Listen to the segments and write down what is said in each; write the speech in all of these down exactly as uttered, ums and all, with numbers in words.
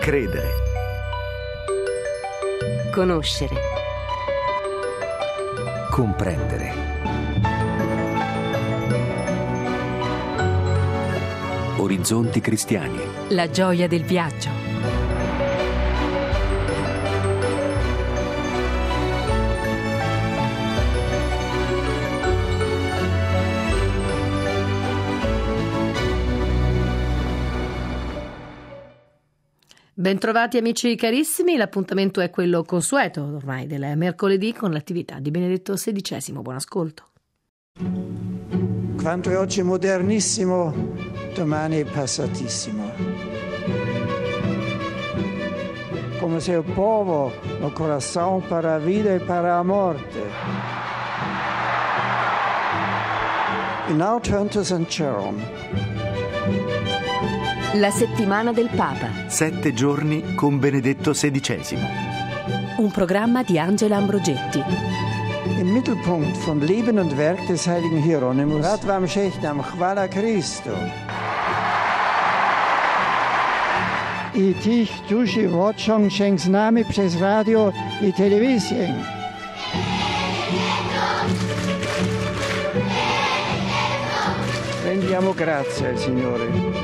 Credere. Conoscere. Comprendere. Orizzonti cristiani. La gioia del viaggio. Bentrovati amici carissimi, l'appuntamento è quello consueto ormai del mercoledì con l'attività di Benedetto sedicesimo. Buon ascolto. Quanto è oggi modernissimo, domani è passatissimo. Come se il povo, il coração para a vida e para a morte. E now turn to Saint Jerome. La settimana del Papa. Sette giorni con Benedetto sedicesimo. Un programma di Angela Ambrogetti. Im Mittelpunkt vom Leben und Werk des heiligen Hieronymus, Rad vam Shechnam, Chwala Christo. I tich duši vočong šeng s nami przez radio i televizję. Rendiamo grazie al Signore.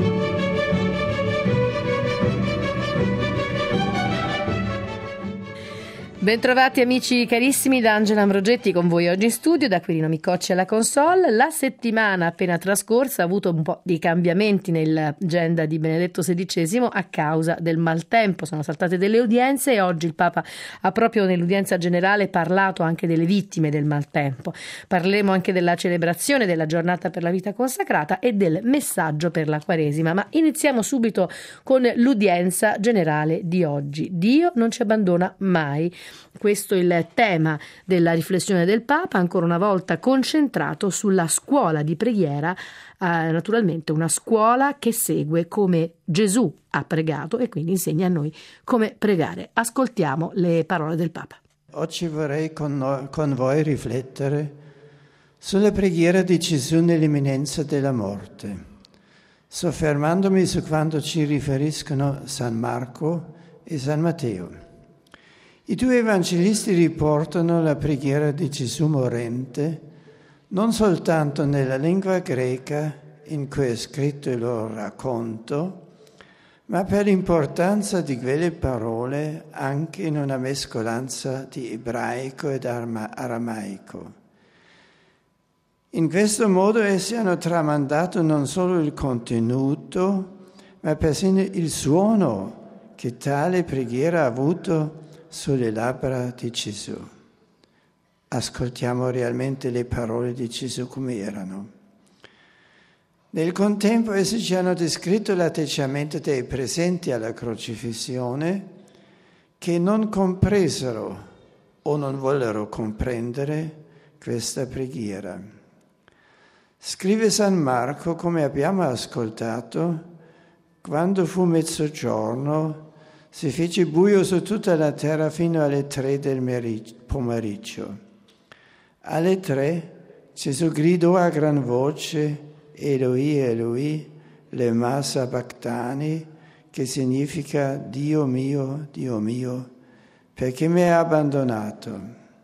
Bentrovati amici carissimi da Angela Ambrogetti con voi oggi in studio, da Quirino Micocci alla console. La settimana appena trascorsa ha avuto un po' di cambiamenti nell'agenda di Benedetto sedicesimo a causa del maltempo. Sono saltate delle udienze e oggi il Papa ha proprio nell'udienza generale parlato anche delle vittime del maltempo. Parleremo anche della celebrazione della giornata per la vita consacrata e del messaggio per la Quaresima, ma iniziamo subito con l'udienza generale di oggi. Dio non ci abbandona mai. Questo è il tema della riflessione del Papa, ancora una volta concentrato sulla scuola di preghiera, eh, naturalmente una scuola che segue come Gesù ha pregato e quindi insegna a noi come pregare. Ascoltiamo le parole del Papa. Oggi vorrei con, noi, con voi riflettere sulla preghiera di Gesù nell'imminenza della morte, soffermandomi su quanto ci riferiscono San Marco e San Matteo. I due evangelisti riportano la preghiera di Gesù morente non soltanto nella lingua greca in cui è scritto il loro racconto, ma per l'importanza di quelle parole anche in una mescolanza di ebraico ed aramaico. In questo modo essi hanno tramandato non solo il contenuto, ma persino il suono che tale preghiera ha avuto sulle labbra di Gesù. Ascoltiamo realmente le parole di Gesù come erano. Nel contempo essi ci hanno descritto l'atteggiamento dei presenti alla crocifissione che non compresero o non vollero comprendere questa preghiera. Scrive San Marco, come abbiamo ascoltato, quando fu mezzogiorno si fece buio su tutta la terra fino alle tre del pomeriggio. Alle tre Gesù gridò a gran voce, Eloi, Eloi, lema sabachthani, che significa Dio mio, Dio mio, perché mi hai abbandonato.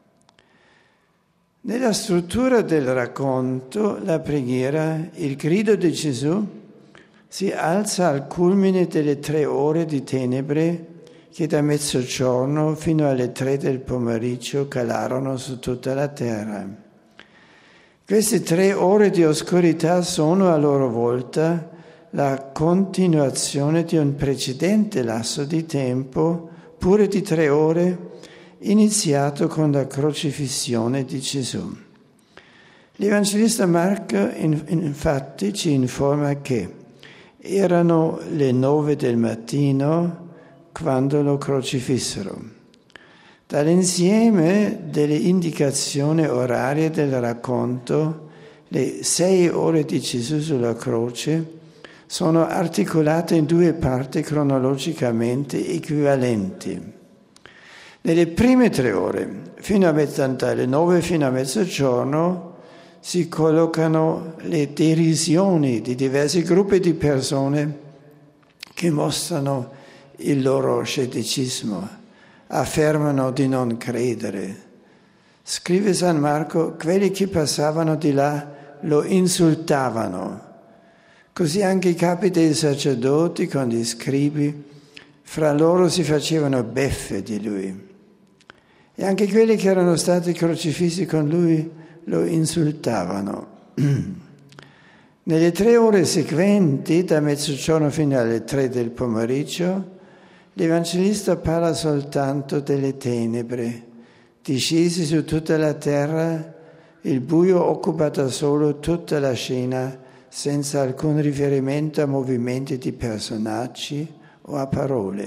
Nella struttura del racconto, la preghiera, il grido di Gesù, si alza al culmine delle tre ore di tenebre che da mezzogiorno fino alle tre del pomeriggio calarono su tutta la terra. Queste tre ore di oscurità sono a loro volta la continuazione di un precedente lasso di tempo, pure di tre ore, iniziato con la crocifissione di Gesù. L'Evangelista Marco infatti ci informa che erano le nove del mattino quando lo crocifissero. Dall'insieme delle indicazioni orarie del racconto, le sei ore di Gesù sulla croce sono articolate in due parti cronologicamente equivalenti. Nelle prime tre ore, fino a mezzanotte, alle nove fino a mezzogiorno, si collocano le derisioni di diversi gruppi di persone che mostrano il loro scetticismo, affermano di non credere. Scrive San Marco, quelli che passavano di là lo insultavano. Così anche i capi dei sacerdoti con gli scribi, fra loro si facevano beffe di lui. E anche quelli che erano stati crocifissi con lui lo insultavano. Nelle tre ore seguenti, da mezzogiorno fino alle tre del pomeriggio, l'Evangelista parla soltanto delle tenebre, discesi su tutta la terra, il buio occupa da solo tutta la scena, senza alcun riferimento a movimenti di personaggi o a parole.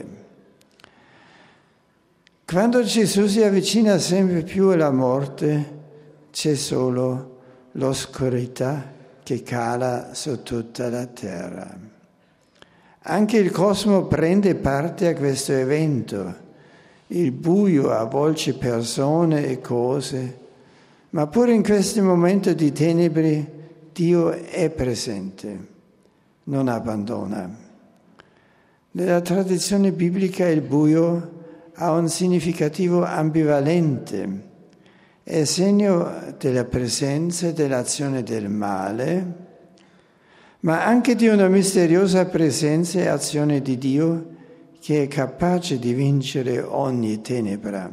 Quando Gesù si avvicina sempre più alla morte, c'è solo l'oscurità che cala su tutta la terra. Anche il cosmo prende parte a questo evento. Il buio avvolge persone e cose, ma pure in questo momento di tenebre Dio è presente, non abbandona. Nella tradizione biblica il buio ha un significativo ambivalente, è segno della presenza e dell'azione del male, ma anche di una misteriosa presenza e azione di Dio che è capace di vincere ogni tenebra.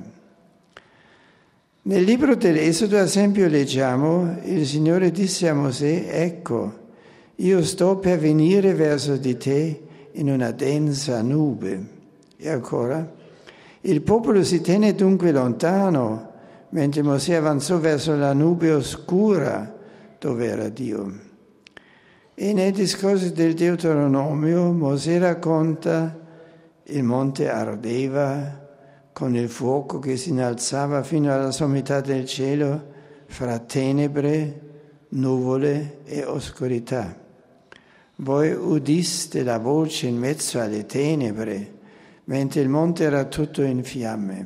Nel libro dell'Esodo, ad esempio, leggiamo: il Signore disse a Mosè, ecco, io sto per venire verso di te in una densa nube. E ancora, il popolo si tenne dunque lontano, mentre Mosè avanzò verso la nube oscura dove era Dio. E nei discorsi del Deuteronomio Mosè racconta: il monte ardeva con il fuoco che si innalzava fino alla sommità del cielo, fra tenebre, nuvole e oscurità. Voi udiste la voce in mezzo alle tenebre, mentre il monte era tutto in fiamme.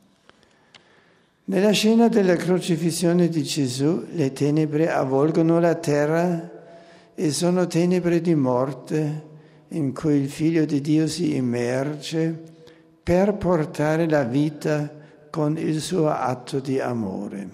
Nella scena della crocifissione di Gesù, le tenebre avvolgono la terra e sono tenebre di morte in cui il Figlio di Dio si immerge per portare la vita con il suo atto di amore.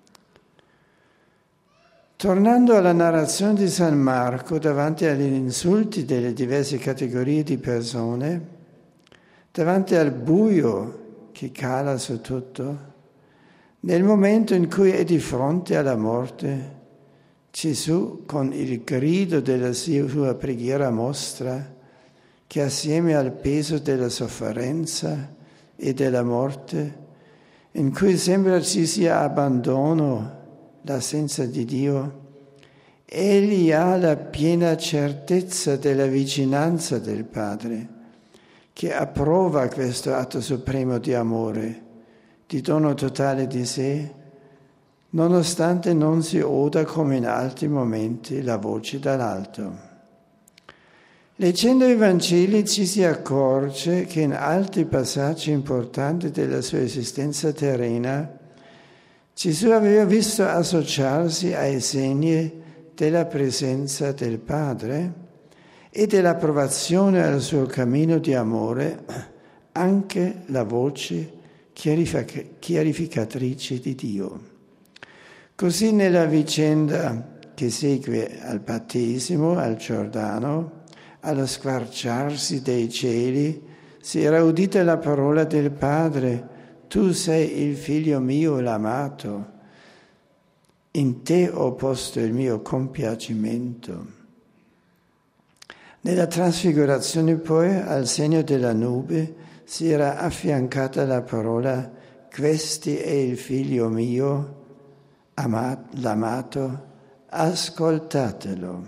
Tornando alla narrazione di San Marco, davanti agli insulti delle diverse categorie di persone, davanti al buio che cala su tutto, nel momento in cui è di fronte alla morte, Gesù, con il grido della sua preghiera, mostra che assieme al peso della sofferenza e della morte, in cui sembra ci sia abbandono, l'assenza di Dio, egli ha la piena certezza della vicinanza del Padre, che approva questo atto supremo di amore, di dono totale di sé, nonostante non si oda come in altri momenti la voce dall'alto. Leggendo i Vangeli ci si accorge che in altri passaggi importanti della sua esistenza terrena Gesù aveva visto associarsi ai segni della presenza del Padre e dell'approvazione al suo cammino di amore anche la voce chiarificatrice di Dio. Così nella vicenda che segue al battesimo, al Giordano, allo squarciarsi dei cieli, si era udita la parola del Padre: tu sei il figlio mio l'amato, in te ho posto il mio compiacimento. Nella trasfigurazione poi, al segno della nube, si era affiancata la parola: questi è il figlio mio, l'amato, ascoltatelo.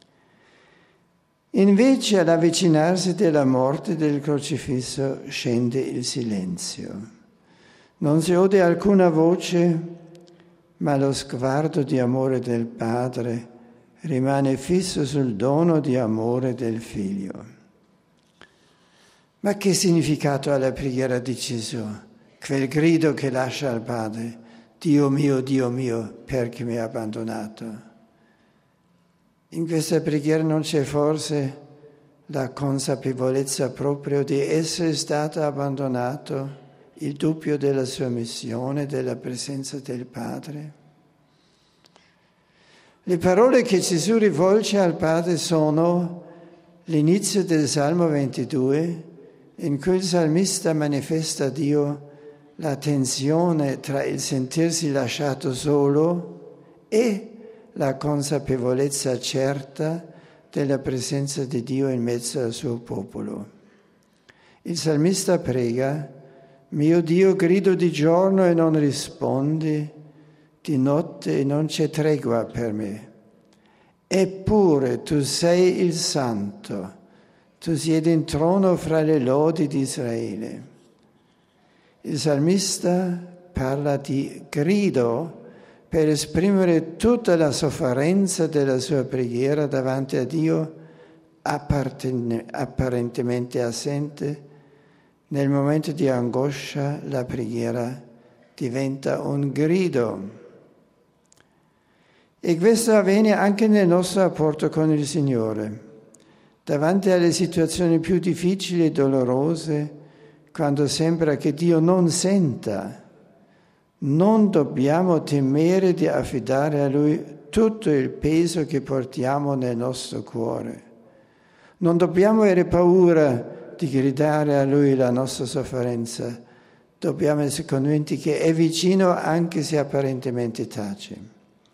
Invece, all'avvicinarsi della morte del crocifisso, scende il silenzio. Non si ode alcuna voce, ma lo sguardo di amore del Padre rimane fisso sul dono di amore del Figlio. Ma che significato ha la preghiera di Gesù? Quel grido che lascia al Padre: Dio mio, Dio mio, perché mi hai abbandonato? In questa preghiera non c'è forse la consapevolezza proprio di essere stato abbandonato, il dubbio della sua missione, della presenza del Padre. Le parole che Gesù rivolge al Padre sono l'inizio del Salmo ventidue, in cui il salmista manifesta a Dio la tensione tra il sentirsi lasciato solo e la consapevolezza certa della presenza di Dio in mezzo al suo popolo. Il salmista prega: mio Dio, grido di giorno e non rispondi, di notte e non c'è tregua per me. Eppure tu sei il Santo, tu siedi in trono fra le lodi di Israele. Il salmista parla di grido per esprimere tutta la sofferenza della sua preghiera davanti a Dio, apparentemente assente. Nel momento di angoscia la preghiera diventa un grido. E questo avviene anche nel nostro rapporto con il Signore. Davanti alle situazioni più difficili e dolorose, quando sembra che Dio non senta, non dobbiamo temere di affidare a Lui tutto il peso che portiamo nel nostro cuore. Non dobbiamo avere paura di gridare a Lui la nostra sofferenza. Dobbiamo essere convinti che è vicino anche se apparentemente tace.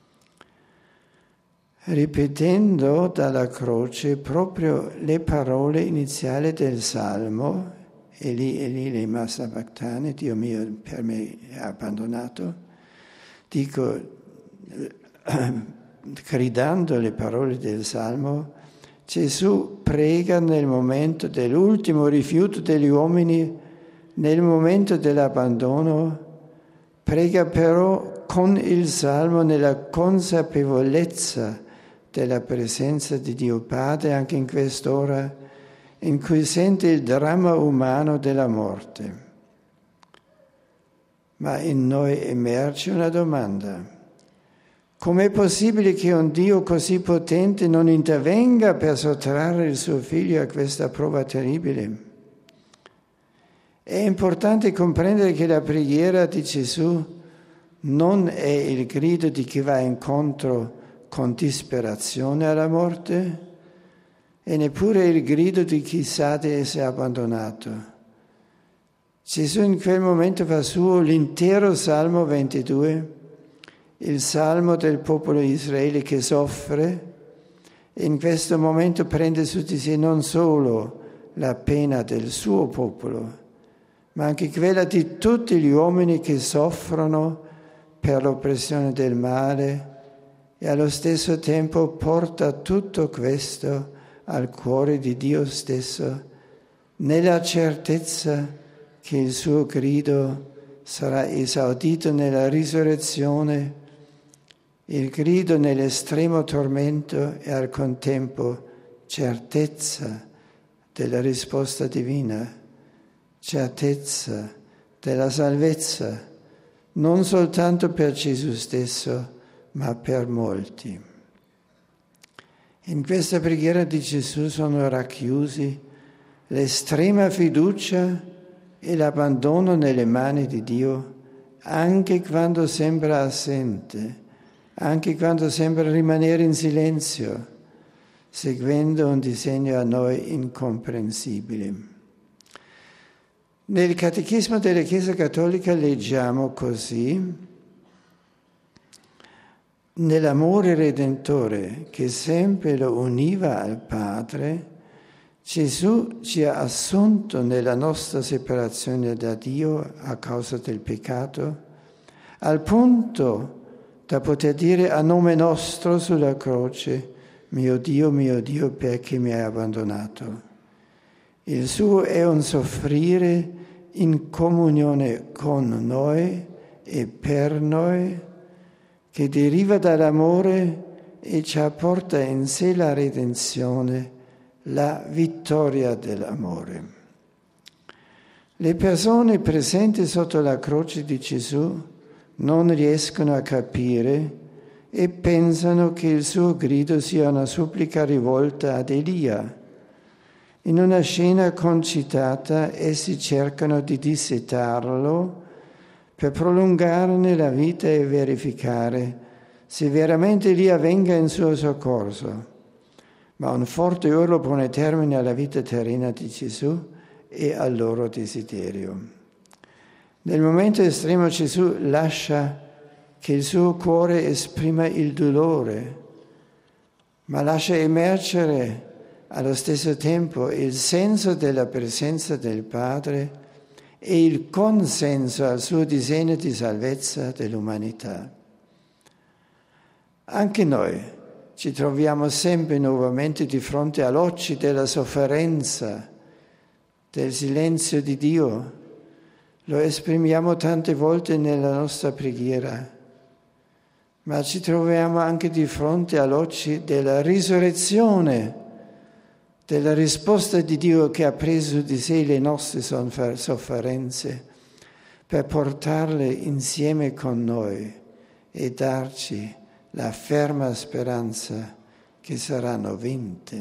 Ripetendo dalla croce proprio le parole iniziali del Salmo, Eli, Eli, lema sabachthani, Dio mio, per me è abbandonato, dico, gridando le parole del Salmo, Gesù prega nel momento dell'ultimo rifiuto degli uomini, nel momento dell'abbandono, prega però con il Salmo nella consapevolezza della presenza di Dio Padre anche in quest'ora in cui sente il dramma umano della morte. Ma in noi emerge una domanda: com'è possibile che un Dio così potente non intervenga per sottrarre il suo figlio a questa prova terribile? È importante comprendere che la preghiera di Gesù non è il grido di chi va incontro con disperazione alla morte e neppure il grido di chi sa di essere abbandonato. Gesù in quel momento fa suo l'intero Salmo ventidue, il Salmo del popolo di Israele che soffre, e in questo momento prende su di sé non solo la pena del suo popolo, ma anche quella di tutti gli uomini che soffrono per l'oppressione del male, e allo stesso tempo porta tutto questo al cuore di Dio stesso, nella certezza che il suo grido sarà esaudito nella risurrezione, il grido nell'estremo tormento e al contempo certezza della risposta divina, certezza della salvezza, non soltanto per Gesù stesso, ma per molti. In questa preghiera di Gesù sono racchiusi l'estrema fiducia e l'abbandono nelle mani di Dio, anche quando sembra assente, anche quando sembra rimanere in silenzio, seguendo un disegno a noi incomprensibile. Nel Catechismo della Chiesa Cattolica leggiamo così: nell'amore redentore che sempre lo univa al Padre, Gesù ci ha assunto nella nostra separazione da Dio a causa del peccato, al punto da poter dire a nome nostro sulla croce: mio Dio, mio Dio, perché mi hai abbandonato? Il suo è un soffrire in comunione con noi e per noi, che deriva dall'amore e ci apporta in sé la redenzione, la vittoria dell'amore. Le persone presenti sotto la croce di Gesù non riescono a capire e pensano che il suo grido sia una supplica rivolta ad Elia. In una scena concitata essi cercano di dissetarlo per prolungarne la vita e verificare se veramente lì avvenga in suo soccorso. Ma un forte urlo pone termine alla vita terrena di Gesù e al loro desiderio. Nel momento estremo Gesù lascia che il suo cuore esprima il dolore, ma lascia emergere allo stesso tempo il senso della presenza del Padre e il consenso al suo disegno di salvezza dell'umanità. Anche noi ci troviamo sempre nuovamente di fronte all'occhio della sofferenza, del silenzio di Dio. Lo esprimiamo tante volte nella nostra preghiera, ma ci troviamo anche di fronte all'occhio della risurrezione, della risposta di Dio che ha preso di sé le nostre sofferenze per portarle insieme con noi e darci la ferma speranza che saranno vinte.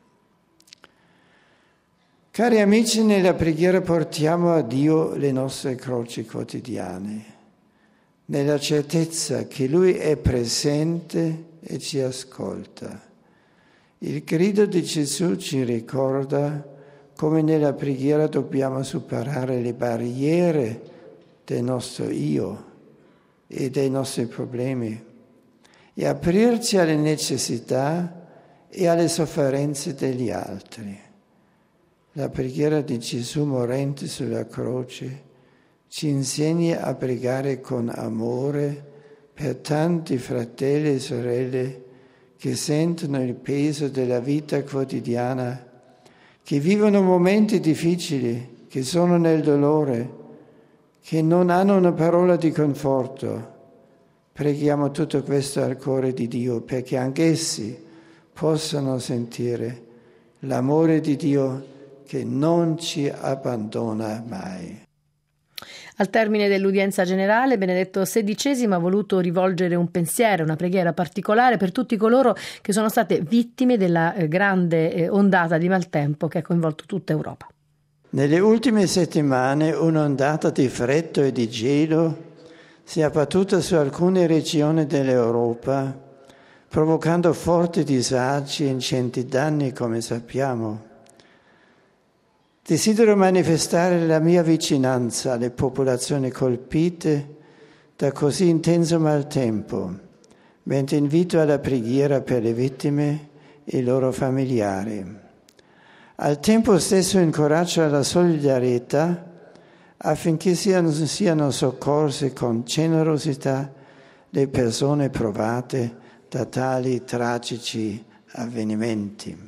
Cari amici, nella preghiera portiamo a Dio le nostre croci quotidiane, nella certezza che Lui è presente e ci ascolta. Il grido di Gesù ci ricorda come nella preghiera dobbiamo superare le barriere del nostro io e dei nostri problemi e aprirci alle necessità e alle sofferenze degli altri. La preghiera di Gesù morente sulla croce ci insegna a pregare con amore per tanti fratelli e sorelle che sentono il peso della vita quotidiana, che vivono momenti difficili, che sono nel dolore, che non hanno una parola di conforto. Preghiamo tutto questo al cuore di Dio perché anch'essi possano sentire l'amore di Dio che non ci abbandona mai. Al termine dell'udienza generale, Benedetto sedicesimo ha voluto rivolgere un pensiero, una preghiera particolare per tutti coloro che sono state vittime della grande ondata di maltempo che ha coinvolto tutta Europa. Nelle ultime settimane un'ondata di freddo e di gelo si è abbattuta su alcune regioni dell'Europa, provocando forti disagi e ingenti danni, come sappiamo. Desidero manifestare la mia vicinanza alle popolazioni colpite da così intenso maltempo, mentre invito alla preghiera per le vittime e i loro familiari. Al tempo stesso incoraggio alla solidarietà affinché siano, siano soccorse con generosità le persone provate da tali tragici avvenimenti.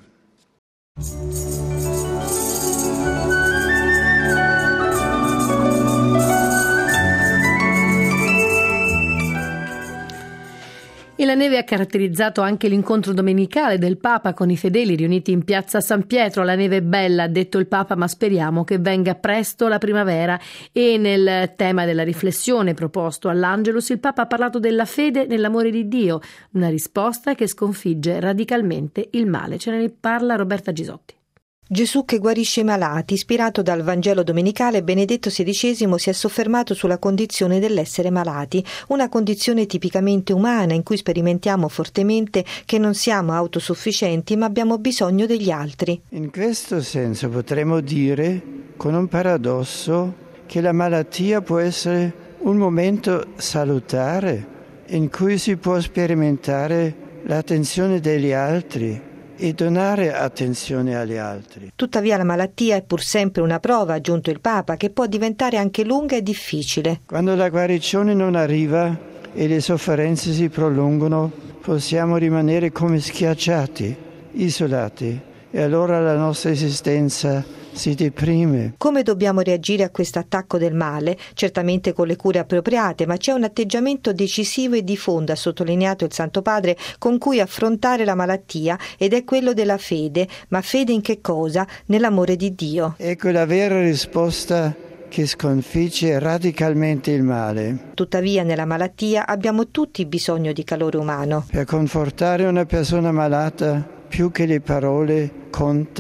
E la neve ha caratterizzato anche l'incontro domenicale del Papa con i fedeli riuniti in piazza San Pietro. La neve è bella, ha detto il Papa, ma speriamo che venga presto la primavera. E nel tema della riflessione proposto all'Angelus, il Papa ha parlato della fede nell'amore di Dio, una risposta che sconfigge radicalmente il male. Ce ne parla Roberta Gisotti. Gesù che guarisce i malati, ispirato dal Vangelo domenicale, Benedetto sedicesimo si è soffermato sulla condizione dell'essere malati, una condizione tipicamente umana in cui sperimentiamo fortemente che non siamo autosufficienti ma abbiamo bisogno degli altri. In questo senso potremmo dire, con un paradosso, che la malattia può essere un momento salutare in cui si può sperimentare l'attenzione degli altri e donare attenzione agli altri. Tuttavia la malattia è pur sempre una prova, ha aggiunto il Papa, che può diventare anche lunga e difficile. Quando la guarigione non arriva e le sofferenze si prolungano, possiamo rimanere come schiacciati, isolati, e allora la nostra esistenza si deprime. Come dobbiamo reagire a questo attacco del male? Certamente con le cure appropriate, ma c'è un atteggiamento decisivo e di fondo, ha sottolineato il Santo Padre, con cui affrontare la malattia, ed è quello della fede. Ma fede in che cosa? Nell'amore di Dio. Ecco la vera risposta che sconfigge radicalmente il male. Tuttavia nella malattia abbiamo tutti bisogno di calore umano. Per confortare una persona malata, più che le parole, conta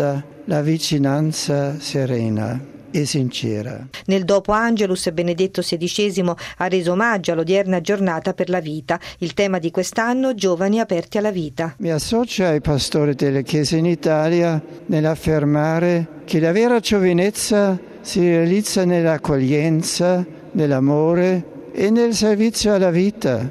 la vicinanza serena e sincera. Nel dopo Angelus, Benedetto sedicesimo ha reso omaggio all'odierna giornata per la vita. Il tema di quest'anno: giovani aperti alla vita. Mi associo ai pastori delle chiese in Italia nell'affermare che la vera giovinezza si realizza nell'accoglienza, nell'amore e nel servizio alla vita.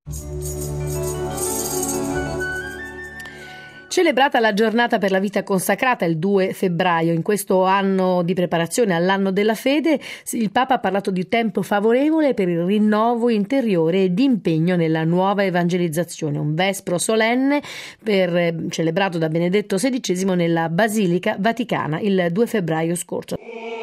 Celebrata la giornata per la vita consacrata il due febbraio, in questo anno di preparazione all'anno della fede, il Papa ha parlato di tempo favorevole per il rinnovo interiore e di impegno nella nuova evangelizzazione, un vespro solenne per, celebrato da Benedetto sedicesimo nella Basilica Vaticana il due febbraio scorso.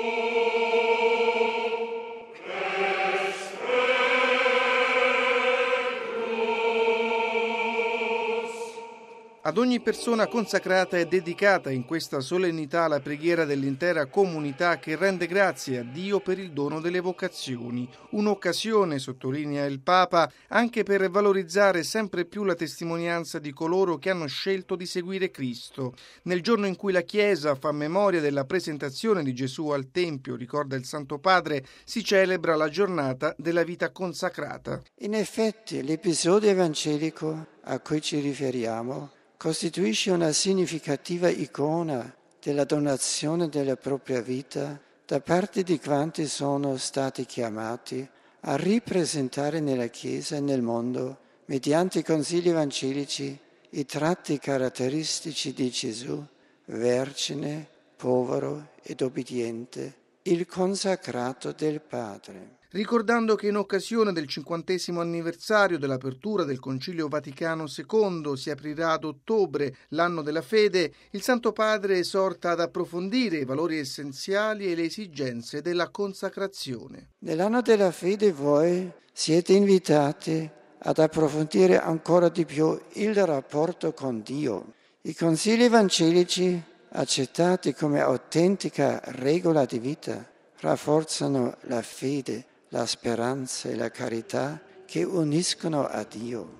Ad ogni persona consacrata è dedicata in questa solennità la preghiera dell'intera comunità che rende grazie a Dio per il dono delle vocazioni. Un'occasione, sottolinea il Papa, anche per valorizzare sempre più la testimonianza di coloro che hanno scelto di seguire Cristo. Nel giorno in cui la Chiesa fa memoria della presentazione di Gesù al Tempio, ricorda il Santo Padre, si celebra la giornata della vita consacrata. In effetti, l'episodio evangelico a cui ci riferiamo costituisce una significativa icona della donazione della propria vita da parte di quanti sono stati chiamati a ripresentare nella Chiesa e nel mondo, mediante i consigli evangelici, i tratti caratteristici di Gesù, vergine, povero ed obbediente, il consacrato del Padre. Ricordando che in occasione del cinquantesimo anniversario dell'apertura del Concilio Vaticano secondo si aprirà ad ottobre l'anno della fede, il Santo Padre esorta ad approfondire i valori essenziali e le esigenze della consacrazione. Nell'anno della fede voi siete invitati ad approfondire ancora di più il rapporto con Dio. I consigli evangelici, accettati come autentica regola di vita, rafforzano la fede, la speranza e la carità che uniscono a Dio.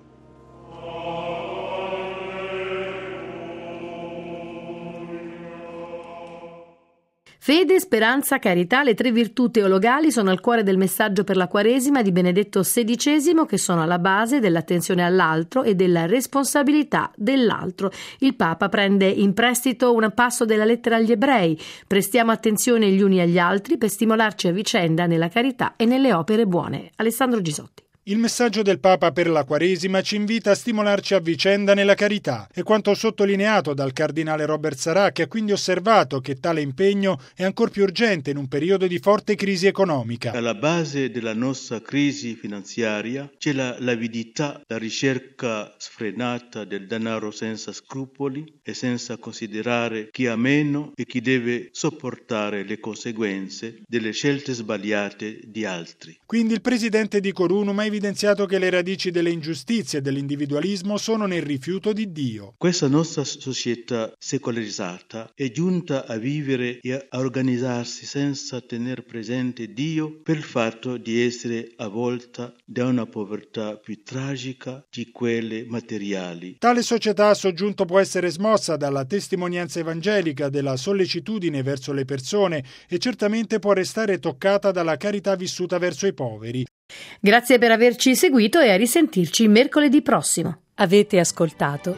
Fede, speranza, carità, le tre virtù teologali sono al cuore del messaggio per la Quaresima di Benedetto sedicesimo, che sono alla base dell'attenzione all'altro e della responsabilità dell'altro. Il Papa prende in prestito un passo della lettera agli Ebrei: prestiamo attenzione gli uni agli altri per stimolarci a vicenda nella carità e nelle opere buone. Alessandro Gisotti. Il messaggio del Papa per la Quaresima ci invita a stimolarci a vicenda nella carità. È quanto sottolineato dal cardinale Robert Sarà, che ha quindi osservato che tale impegno è ancor più urgente in un periodo di forte crisi economica. Alla base della nostra crisi finanziaria c'è la l'avidità, la ricerca sfrenata del denaro senza scrupoli e senza considerare chi ha meno e chi deve sopportare le conseguenze delle scelte sbagliate di altri. Quindi il presidente di Corunum ha evidenziato che le radici delle ingiustizie e dell'individualismo sono nel rifiuto di Dio. Questa nostra società secolarizzata è giunta a vivere e a organizzarsi senza tener presente Dio per il fatto di essere avvolta da una povertà più tragica di quelle materiali. Tale società, ha soggiunto, può essere smossa dalla testimonianza evangelica, della sollecitudine verso le persone e certamente può restare toccata dalla carità vissuta verso i poveri. Grazie per averci seguito e a risentirci mercoledì prossimo. Avete ascoltato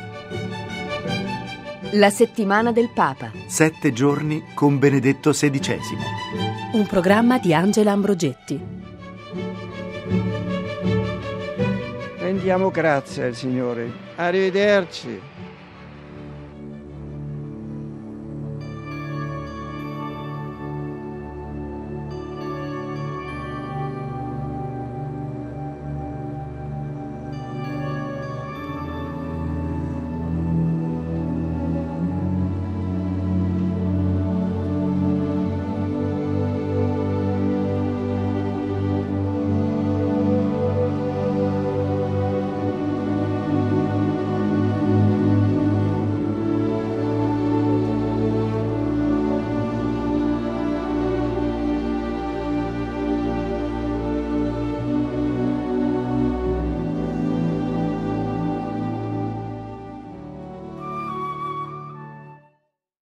La settimana del Papa. Sette giorni con Benedetto sedicesimo. Un programma di Angela Ambrogetti. Rendiamo grazie al Signore. Arrivederci.